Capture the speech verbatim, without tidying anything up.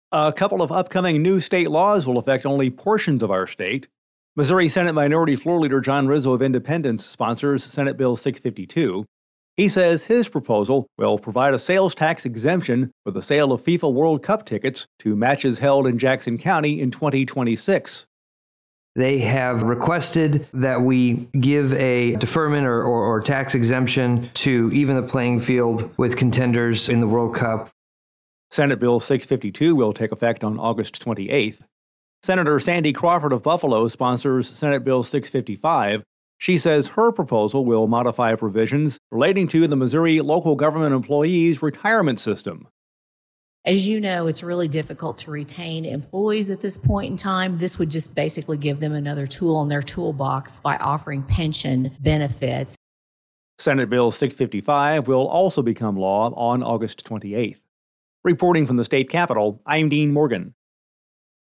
A couple of upcoming new state laws will affect only portions of our state. Missouri Senate Minority Floor Leader John Rizzo of Independence sponsors Senate Bill six fifty-two. He says his proposal will provide a sales tax exemption for the sale of FIFA World Cup tickets to matches held in Jackson County in twenty twenty-six. They have requested that we give a deferment or, or, or tax exemption to even the playing field with contenders in the World Cup. Senate Bill six fifty-two will take effect on August twenty-eighth. Senator Sandy Crawford of Buffalo sponsors Senate Bill six fifty-five. She says her proposal will modify provisions relating to the Missouri Local Government Employees Retirement System. As you know, it's really difficult to retain employees at this point in time. This would just basically give them another tool in their toolbox by offering pension benefits. Senate Bill six fifty-five will also become law on August twenty-eighth. Reporting from the state capitol, I'm Dean Morgan.